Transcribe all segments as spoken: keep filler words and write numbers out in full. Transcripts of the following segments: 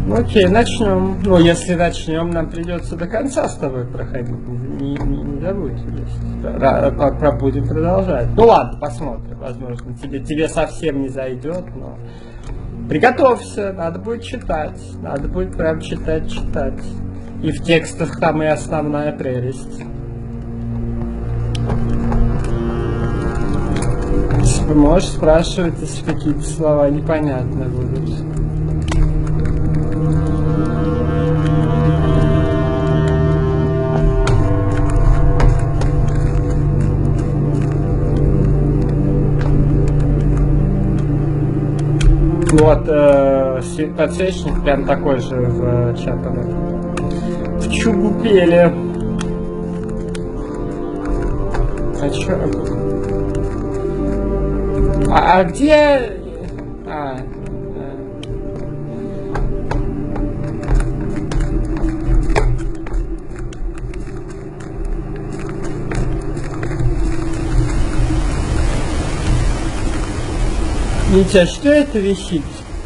Ну, окей, начнем. Ну, если начнем, нам придется до конца с тобой проходить. Не, не, не забудь. Будем продолжать. Ну ладно, посмотрим. Возможно, тебе, тебе совсем не зайдет, но приготовься, надо будет читать. Надо будет прям читать, читать. И в текстах там и основная прелесть. Можешь спрашивать, если какие-то слова непонятны будут. Вот, э, подсвечник прям такой же в э, чатах. В Чугупеле. А чё? А, а где... А, Митя, что это висит?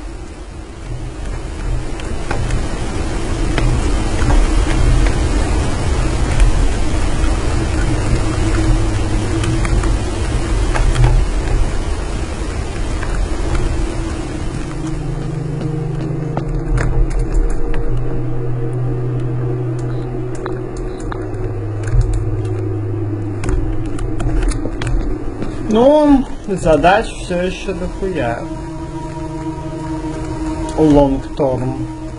Ну, задач все еще дохуя. Long-term.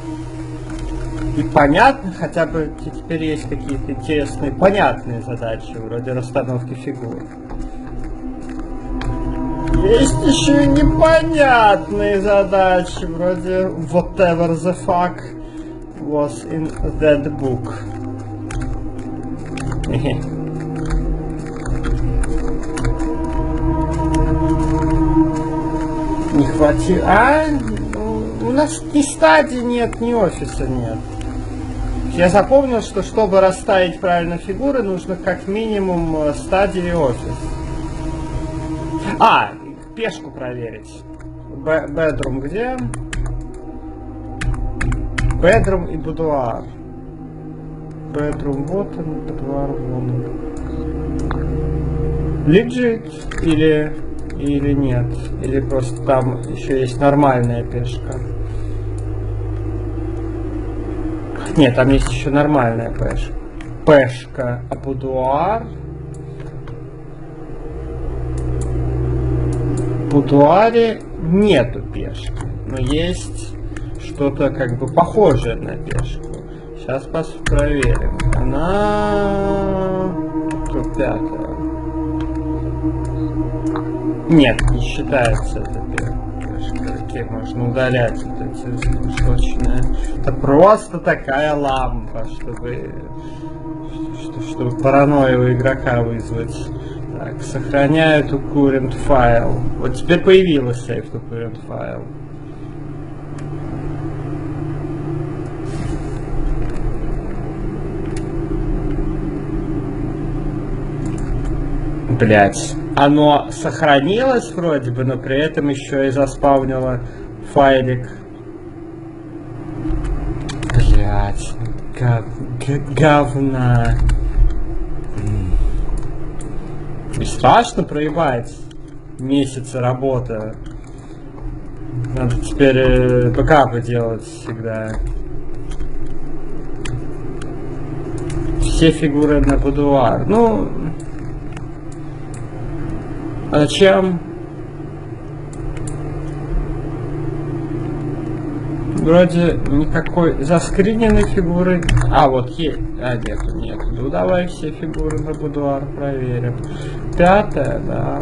И понятно, хотя бы теперь есть какие-то интересные, понятные задачи, вроде расстановки фигур. Есть еще и непонятные задачи, вроде whatever the fuck was in that book. Не хватило. А? У нас ни стадии нет, ни офиса нет. Я запомнил, что чтобы расставить правильно фигуры, нужно как минимум стадии и офис. А, пешку проверить. Bedroom где? Bedroom и будуар. Bedroom вот он, будуар вон. Legit или... Или нет? Или просто там еще есть нормальная пешка? Нет, там есть еще нормальная пешка. Пешка, а будуар? В будуаре нету пешки, но есть что-то как бы похожее на пешку. Сейчас проверим. Она... Тут пятая. Нет, не считается это пешка. Окей, можно удалять вот эти штучные. Это просто такая лампа, чтобы, чтобы паранойю у игрока вызвать. Так, сохраняю to current file. Вот теперь появилась save to current file. Блять. Оно сохранилось вроде бы, но при этом еще и заспавнило файлик. Блять. Гов... Говна. И страшно проебать месяцы работы. Надо теперь э, бэкапы делать всегда. Все фигуры на будуар. Ну... А зачем? Вроде никакой заскриненной фигуры. А, вот есть. А, нету, нету. Ну, давай все фигуры на будуар проверим. Пятая, да.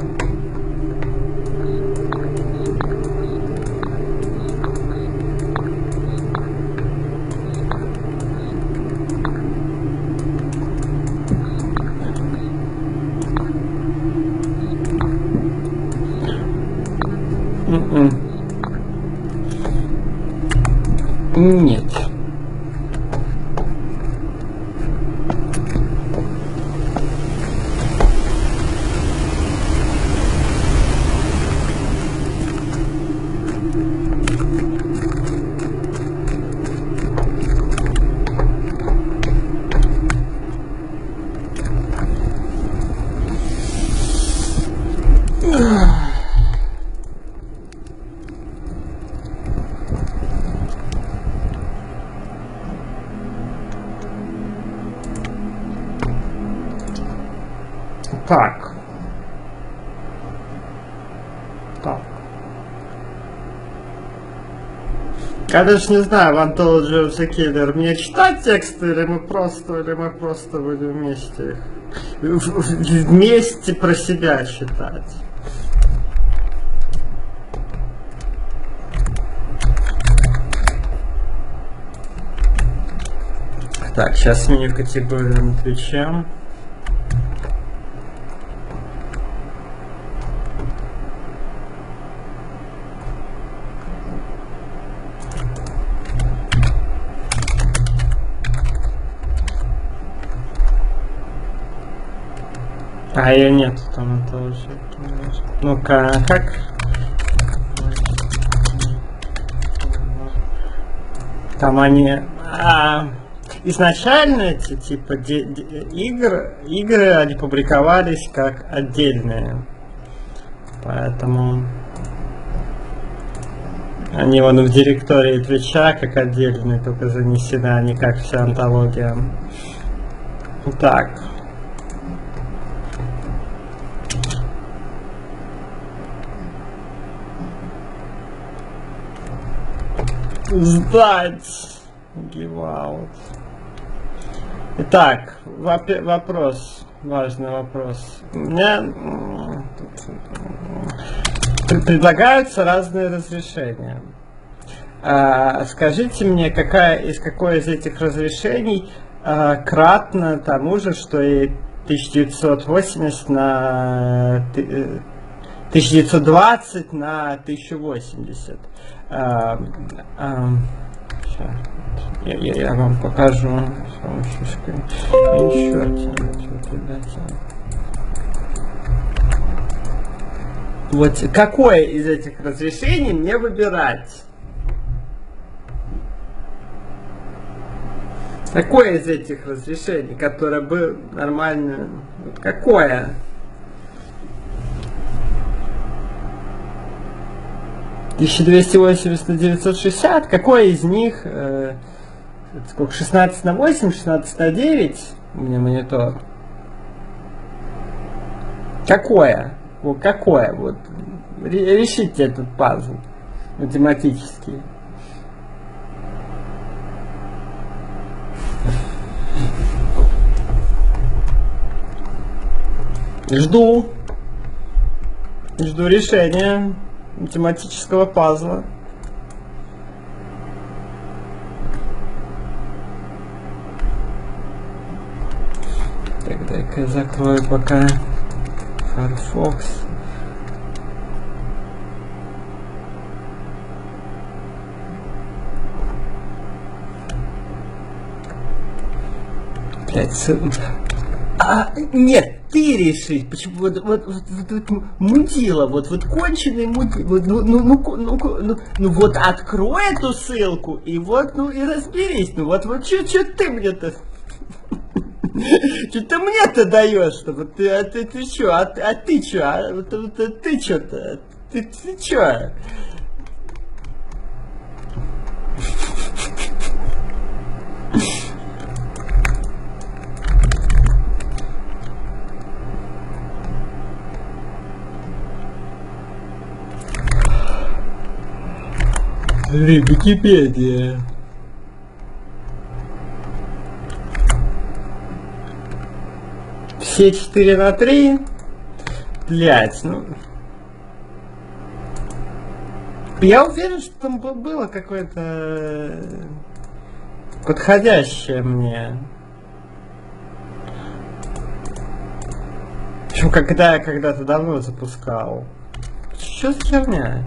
Mm-mm. Нет. Так. Так. Я даже не знаю, в Anthology of the Killer мне читать тексты, или мы просто, или мы просто будем вместе их, вместе про себя читать. Так, сейчас сменю категорию на Твиче. А ее нет там тоже. Ну-ка, как? Там они а, изначально эти типа де, де, игр, игры они публиковались как отдельные. Поэтому они вон в директории Твича как отдельные, только занесены, а не как вся антология. Так. Сдать! Give out. Итак, воп- вопрос, важный вопрос. Мне предлагаются разные разрешения. А, скажите мне, какая из какое из этих разрешений а, кратно тому же, что и тысяча девятьсот восемьдесят на тысяча девятьсот двадцать на тысяча восемьдесят. А, а, я, я, я вам покажу. Вот какое из этих разрешений мне выбирать? Какое из этих разрешений, которое бы нормально... Вот какое? тысяча двести восемьдесят на девятьсот шестьдесят, какое из них, э, сколько, шестнадцать на восемь, шестнадцать на девять, у меня монитор. Какое? Вот какое? Вот, решите этот пазл математический. Жду. Жду решения математического пазла. Так, дай-ка я закрою пока Firefox. Блять, а, нет, ты решить, почему вот, вот, вот, вот, вот мудила, вот, вот конченый мудила, вот, ну, ну, ну, ну, ну, ну, вот открой эту ссылку и вот, ну, и разберись, ну, вот, вот, что ты мне-то, что ты мне-то даешь-то, вот, ты, а ты, ты что, а, а ты что, а, вот, вот, ты что-то, ты, ты что? Википедия. Все четыре на три. Блять, ну. Я уверен, что там было какое-то подходящее мне. Причем когда я когда-то давно запускал. Что за херня?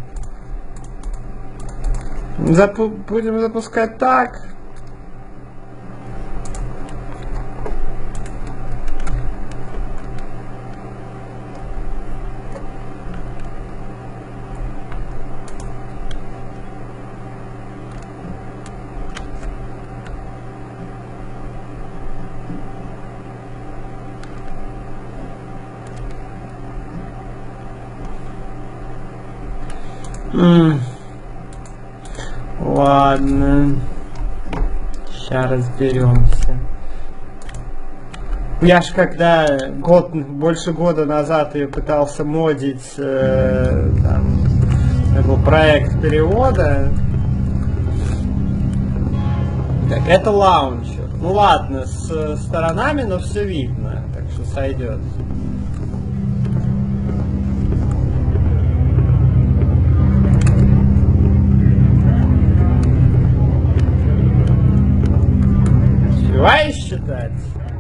Запу будем запускать так. М Ладно, сейчас разберемся. Я ж когда год, больше года назад ее пытался модить, э, там, был проект перевода. Так, это лаунчер. Ну ладно, с сторонами, но все видно, так что сойдет. Успеваешь считать?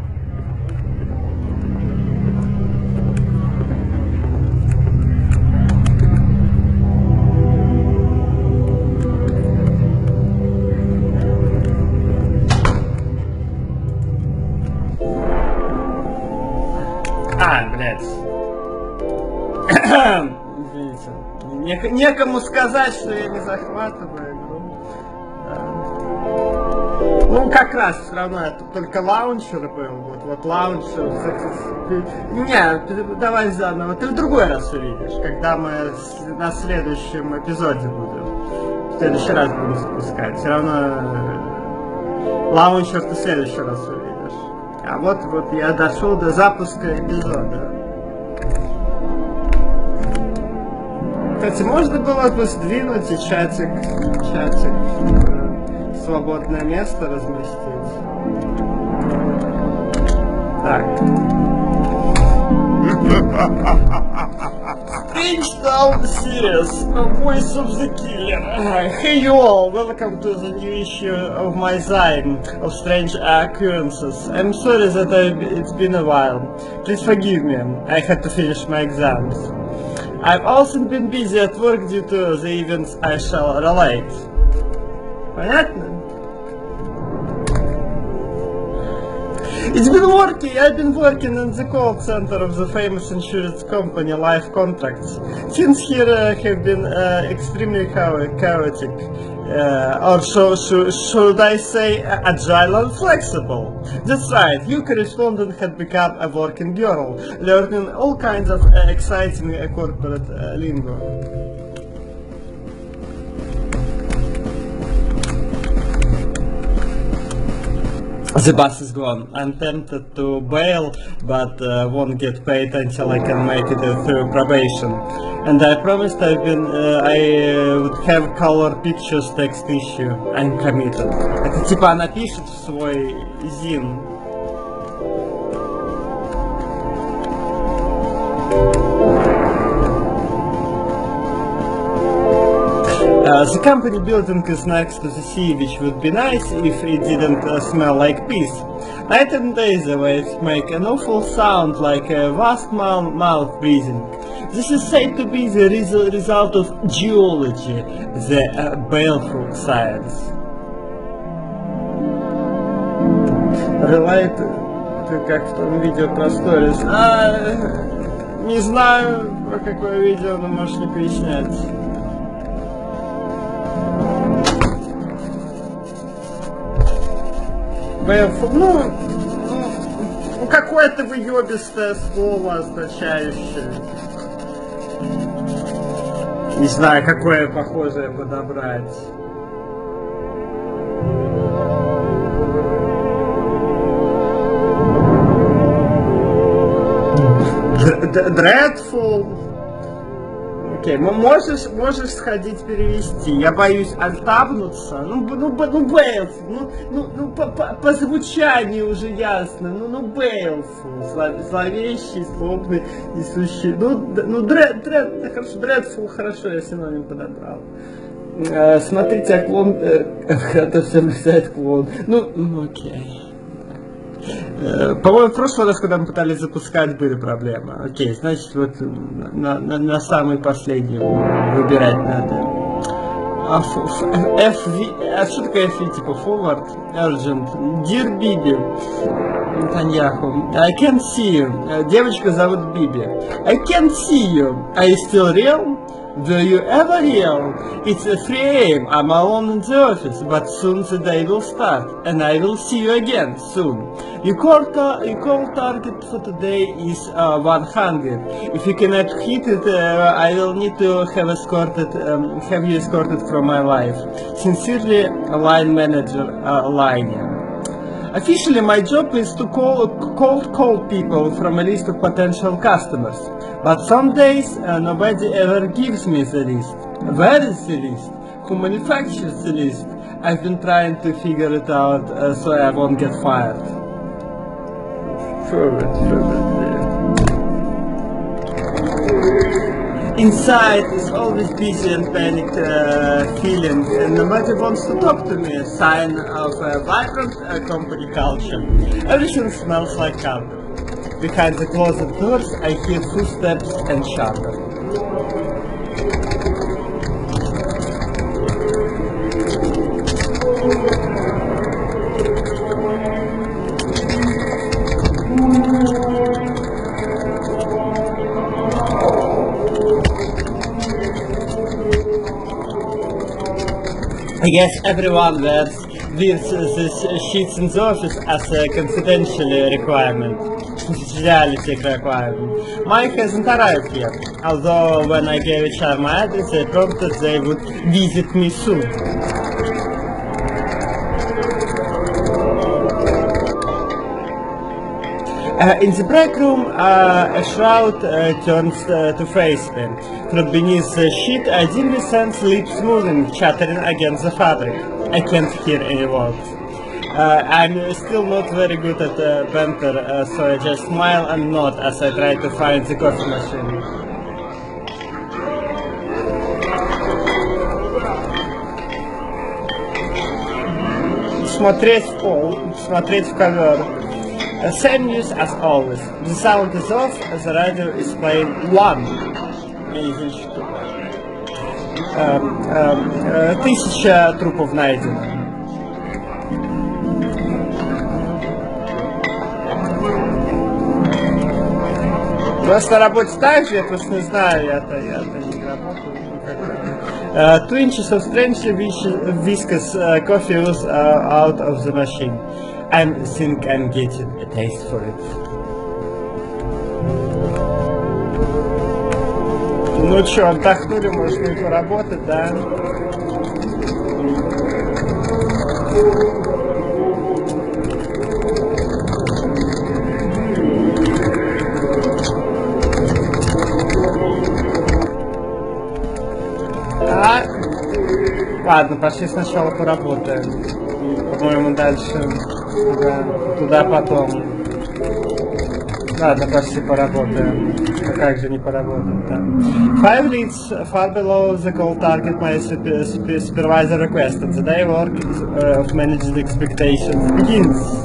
А, блядь. Извините. Не, некому сказать, что я не захватываю игру. Да. Ну, как раз все равно это только лаунчер был. Вот, вот лаунчер. Не, давай заново. Ты в другой раз увидишь, когда мы на следующем эпизоде будем. В следующий раз будем запускать. Все равно лаунчер ты в следующий раз увидишь. А вот, вот я дошел до запуска эпизода. Кстати, можно было бы сдвинуть и чатик, чатик в свободное место разместить. Так. Pinchdown Series, Voice of the Killer. Hey you all, welcome to the new issue of my Zine of Strange Occurrences. I'm sorry that I, it's been a while. Please forgive me, I had to finish my exams. I've also been busy at work due to the events I shall relate. Понятно? It's been working, I've been working in the call center of the famous insurance company Life Contracts. Things here uh, have been uh, extremely chaotic, uh, or so, so, should I say uh, agile and flexible. That's right, your correspondent had become a working girl, learning all kinds of uh, exciting uh, corporate uh, lingo. The bus is gone. I'm tempted to bail, but uh, won't get paid until I can make it uh, through probation. And I promised I've been, uh, I uh, would have color pictures text issue. I'm committed. Это типа она пишет в свой зин. Uh, the company building is next to the sea, which would be nice if it didn't uh, smell like piss. Night and day the waves make an awful sound like a vast mouth, mouth breathing. This is said to be the res result of geology, the uh, baleful science. Relate, как в том видео про сторис. А, не знаю, про какое видео, но можешь не пояснять. Ну, ну какое-то выебистое слово, означающее. Не знаю, какое похожее подобрать. Dreadful. Окей, okay. можешь, можешь сходить перевести. Я боюсь альтабнуться. Ну, ну, ну, Бейлс, ну, ну, ну по, по, по звучанию уже ясно. Ну, ну, Бейлс, зловещий, злобный, несущий. Ну, ну, дред, дред, да, хорошо, дредфул, хорошо, я синоним подобрал. Э, смотрите, а клон, э, это все взять клон. Ну, ну, окей. По-моему, в прошлый раз, когда мы пытались запускать, были проблемы. Окей, значит, вот на, на, на самый последний выбирать надо. эф ви, а что такое эф ви, типа forward, urgent, dear Bibi, Таньяху, I can't see you. Девочка зовут Биби. I can't see you. Are you still real? Do you ever yell? It's a three A M I'm alone in the office, but soon the day will start, and I will see you again soon. Your call, ta your call target for today is uh, one hundred. If you cannot hit it, uh, I will need to have escorted, um, have you escorted from my life. Sincerely, line manager, uh, Line. Officially, my job is to call cold call people from a list of potential customers. But some days uh, nobody ever gives me the list. Where is the list? Who manufactures the list? I've been trying to figure it out uh, so I won't get fired. Forward, forward, yeah. Inside is always busy and panicked uh, feeling, and nobody wants to talk to me. A sign of a vibrant uh, company culture. Everything smells like candle. Behind the closet doors, I hear footsteps and chatter. I guess everyone wears these, these sheets in the office as a confidential requirement, confidentiality requirement. Mine hasn't arrived yet, although when I gave H R my address, they prompted they would visit me soon. Uh, in the break room, uh, a shroud uh, turns uh, to face me. From beneath the sheet, I dimly sense lips moving, chattering against the fabric. I can't hear any words. Uh, I'm still not very good at uh, banter, uh, so I just smile and nod as I try to find the coffee machine. Смотреть в пол, смотреть в ковер. Uh, same news as always. The sound is off, the radio is playing one. Um, um, uh, тысяча трупов найдено. У вас на работе так же, я просто не знаю, я-то, я-то не работаю. Uh, two inches of strangely viscous uh, coffee was uh, out of the machine. I think I'm getting a taste for it. Ну чё, отдохнули, может не поработать, да? А? Ладно, пошли сначала поработаем. По-моему, дальше. Да, туда потом. Ладно, почти поработаем. А как же не поработаем, да. Five leads far below the call target my supervisor requested. The day work uh, of managed expectations begins.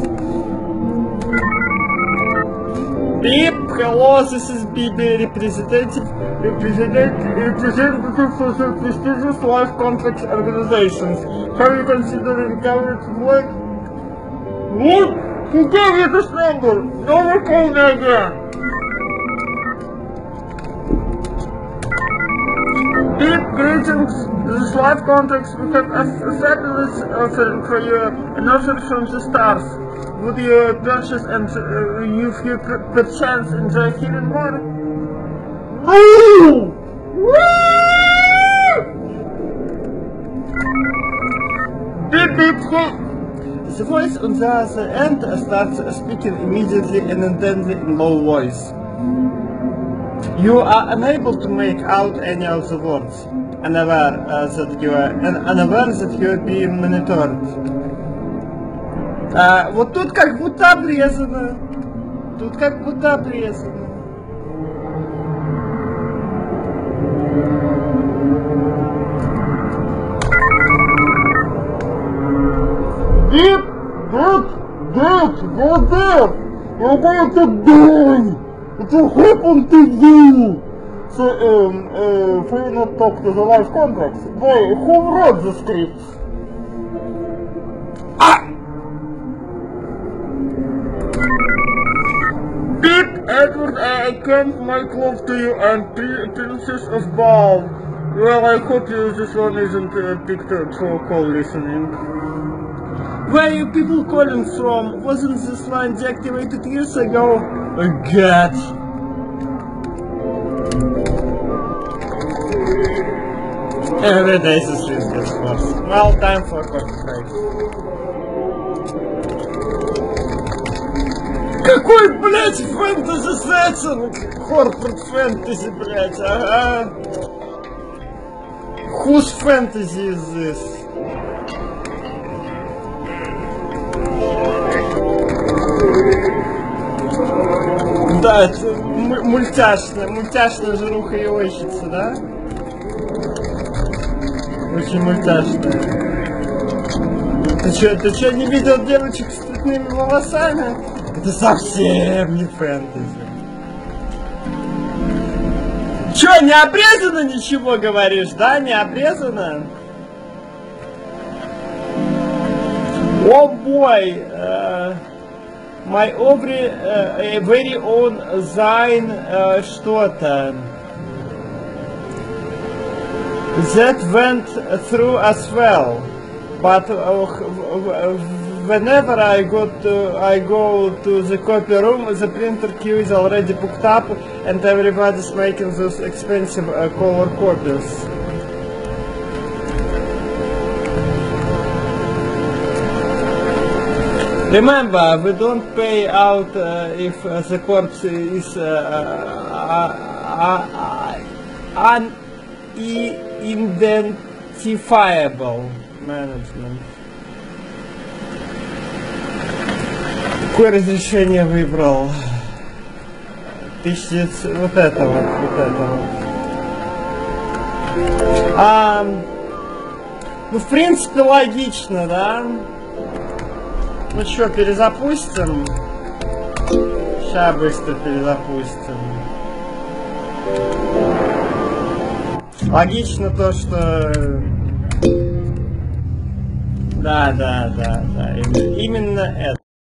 Beep! Hello, this is B B, representative, representative, representative for the prestigious life complex organizations. Have you considered recovery to work? What? Who gave you this number? No one called me again. Deep greetings. This is life context. We have a fabulous offering for you. An offer from the stars. Would you purchase and uh, you few perchance enjoy hearing more? No! Beep beep beep. The voice on the other end starts speaking immediately and intently in low voice. You are unable to make out any of the words, unaware uh, that you are unaware that you are being monitored. Uh, вот тут как будто обрезано. Тут как будто обрезано. Deep, deep, deep, go there! You're going to die! It will happen to you! So, um, uh, for you not talk to the life contracts. Boy, who wrote the scripts? Ah! Beep, Edward, I can't make love to you and Princess of Baal. Well, I hope you, this one isn't uh, picked up for call listening. Where are you people calling from? Wasn't this line deactivated years ago? Oh god! Every day this risk gets worse. Well, time for coffee break. какой, блядь, фэнтези сеттинг? Корпорат фэнтези, блядь, ага. Whose fantasy is this? Да, это мультяшная, мультяшная жируха и ойщица, да? Очень мультяшная. Ты чё, ты чё не видел девочек с цветными волосами? Это совсем не фэнтези. Чё, не обрезано ничего, говоришь, да? Не обрезано? О бой! My ovary, uh, very own Zine uh, что-то. That went through as well. But uh, whenever I go to I go to the copy room, the printer queue is already booked up, and everybody's making those expensive uh, color copies. Remember, we don't pay out uh, if uh, the corpse is uh, uh, uh, unidentifiable. Management. Какое разрешение выбрал? Тысяча... Вот это вот, вот это вот. А, ну, в принципе, логично, да? Ну что, перезапустим? Сейчас быстро перезапустим. Логично то, что... Да, да, да, да. Именно, именно это.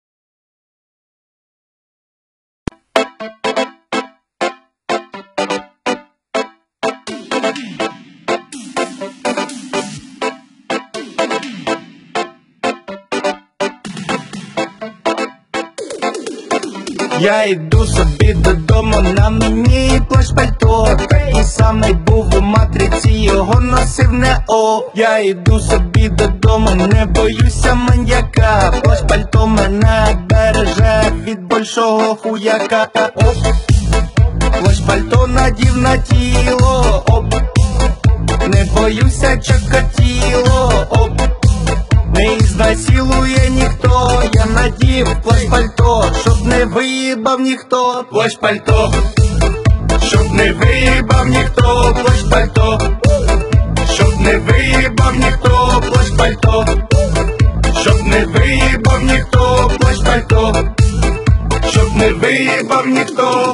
Я йду собі додому, на мені плащ пальто. Такий самий був у матриці, його носив Нео. Я йду собі додому, не боюся маньяка. Плащ пальто мене береже від большого хуяка. Оп, плащ пальто надів на тіло. Оп, не боюся чокатіло. Оп, не ізнасилує ніхто, я надів плащ пальто, щоб не виїбав ніхто, плащ пальто, щоб не виїбав ніхто, плащ пальто, щоб не виїбав ніхто, плащ пальто, щоб не виїбав ніхто, плащ пальто, щоб не виїбав ніхто.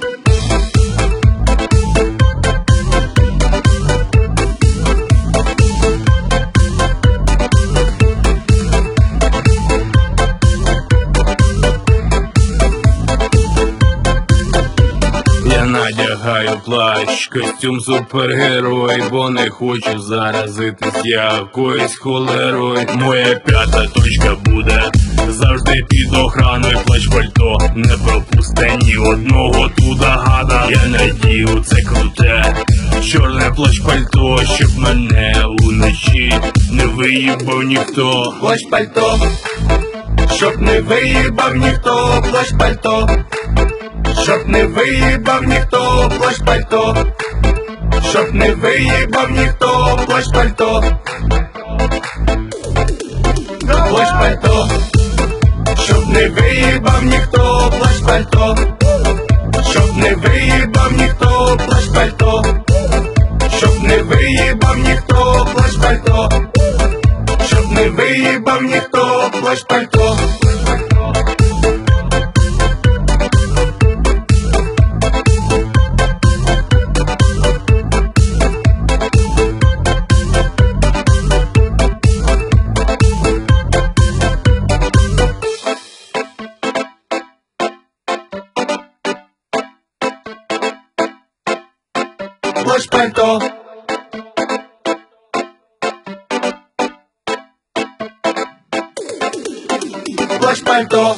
Надягаю плащ, костюм супергерой, бо не хочу заразитись якоюсь холерою. Моя п'ята точка буде завжди під охраною. Плащ пальто не пропусте ні одного туда гада. Я надію це круте чорне плащ пальто, щоб мене уночі не виїбав ніхто. Плащ пальто, щоб не виїбав ніхто, плащ пальто, щоб не виїбав ніхто, плащ пальто, щоб не виїбав ніхто, плащ пальто, плащ пальто, щоб не виїбав ніхто, плащ пальто, щоб не виїбав ніхто, плащ пальто, щоб не виїбав ніхто, плащ пальто, щоб не виїбав ніхто, плащ пальто. Плащ пальто, плащ пальто.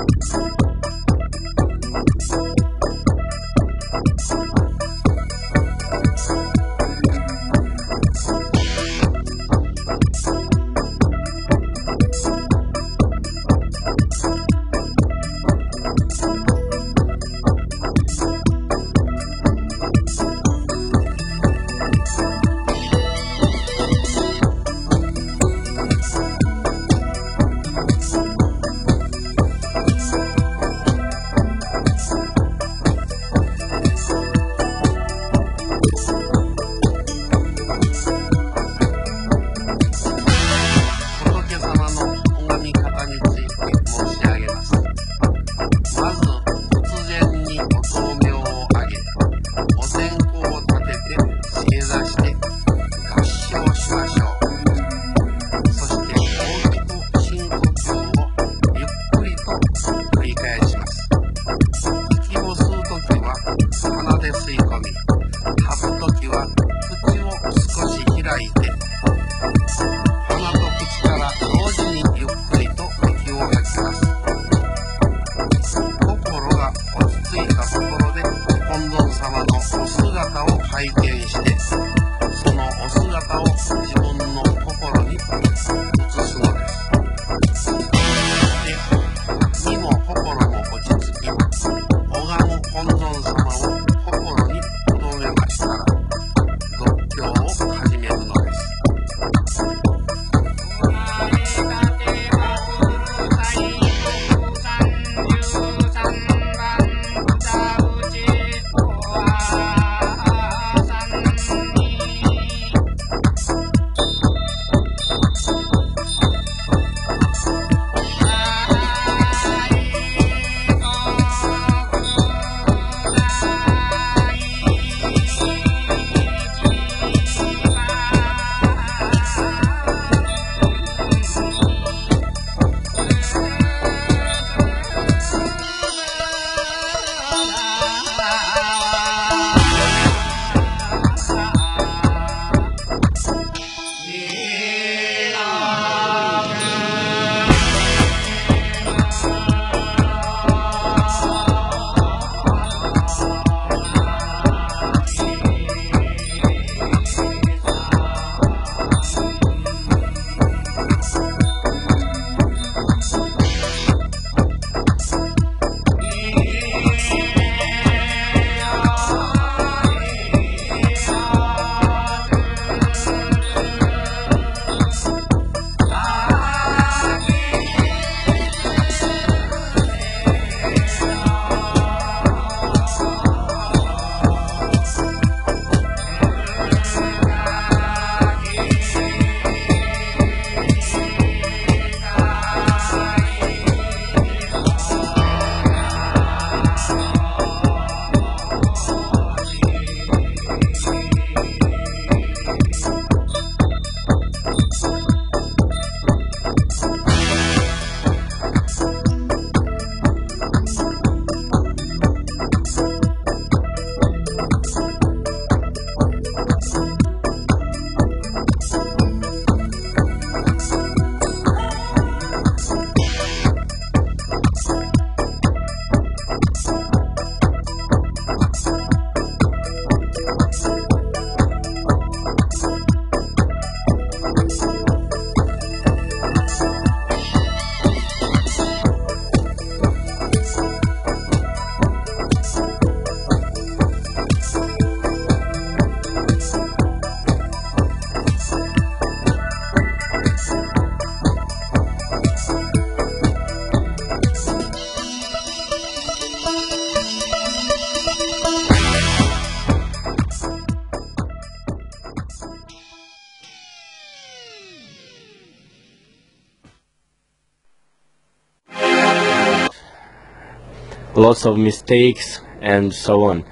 lots of mistakes and so on.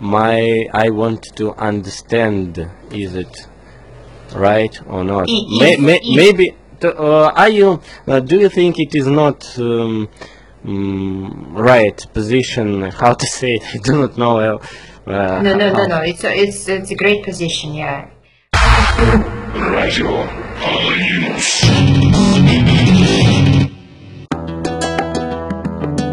My I want to understand, is it right or not? May, may, maybe uh, are you uh, do you think it is not um, um, right position, how to say it? I do not know. Uh, no, no, no, no. It's a, it's it's a great position. Yeah. Radio Palanos.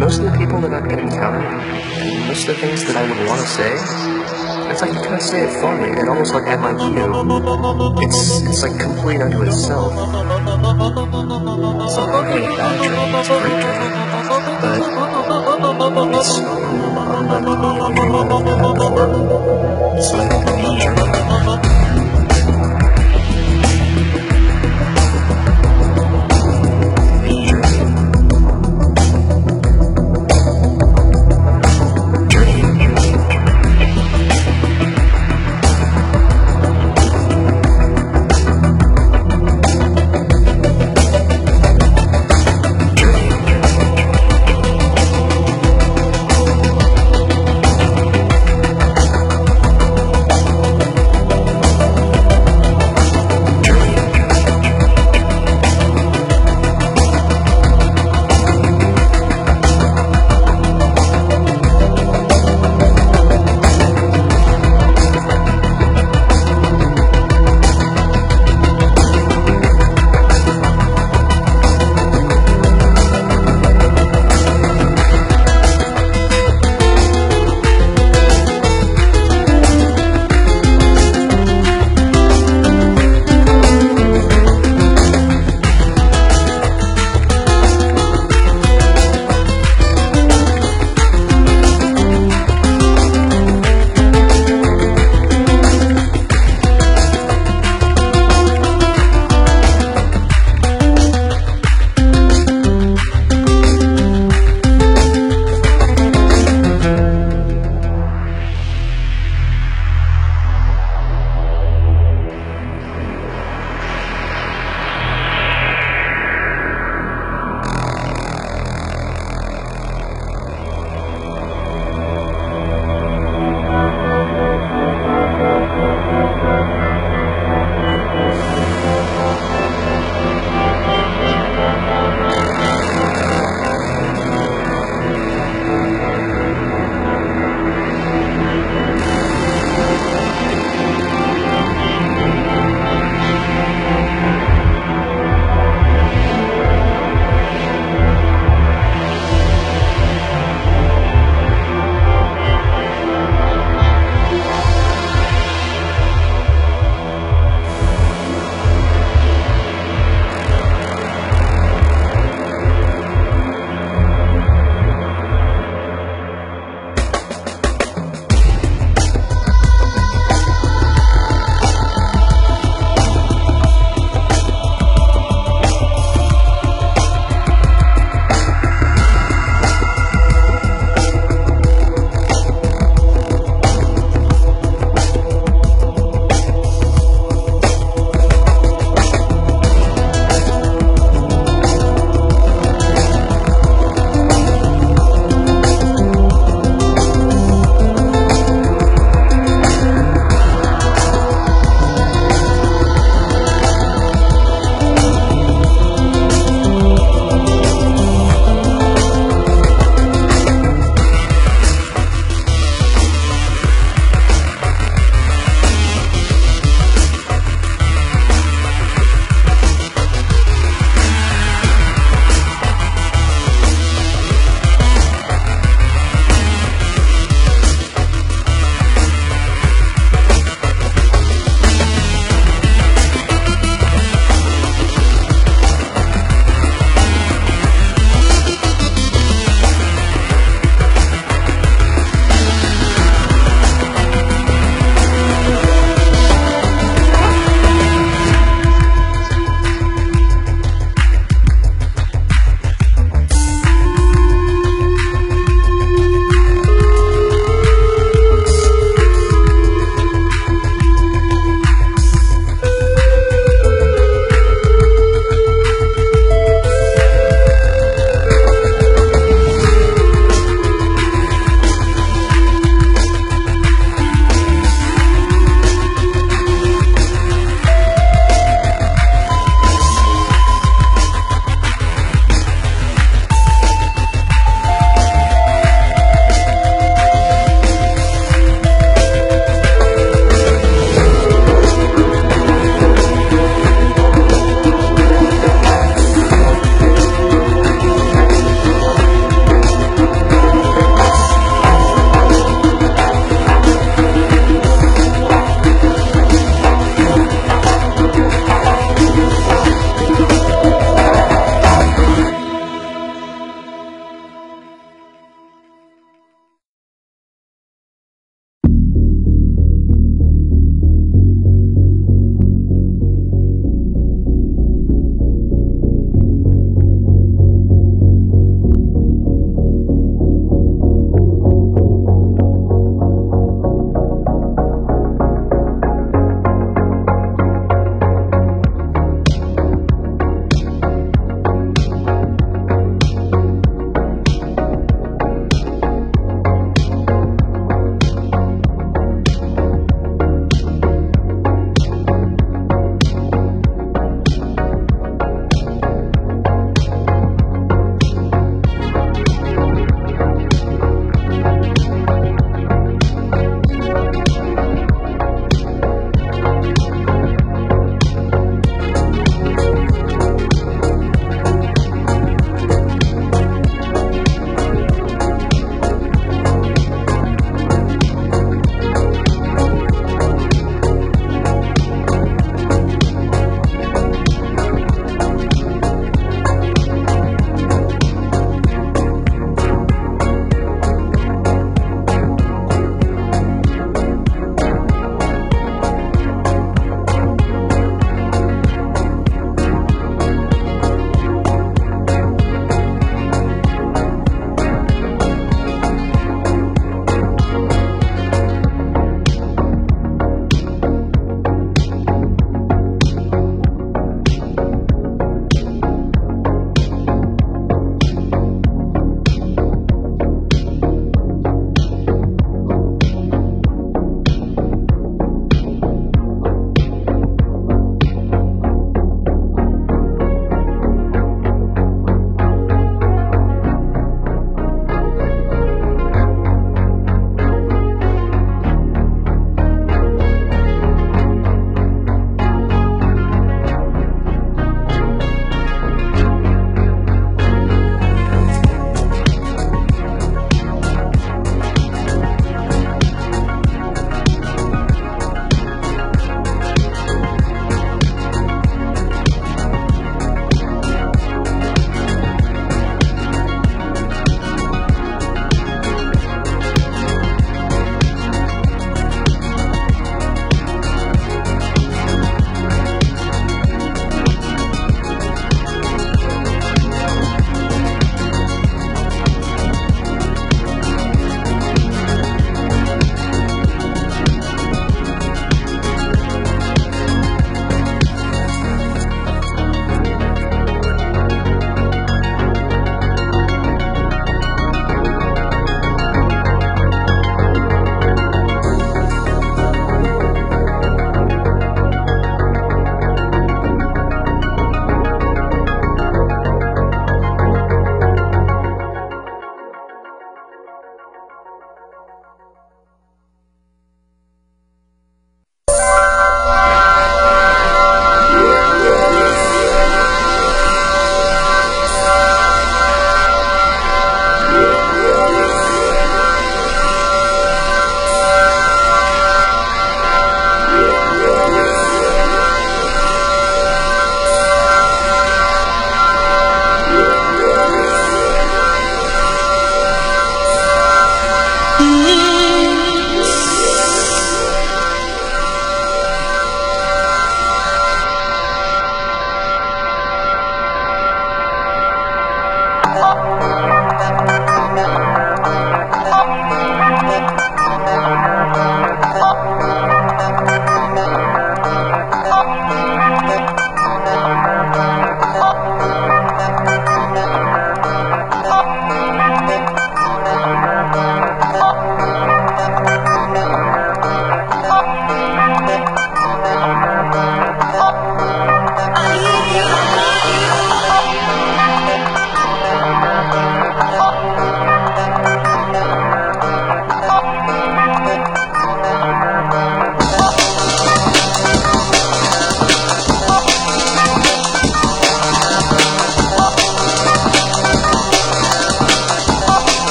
most of the people that I've encountered, and most of the things that I would want to say, it's like you kind of say it for me, and almost like M I Q. It's it's like complete unto itself. It's not really a bad dream, it's a great dream. But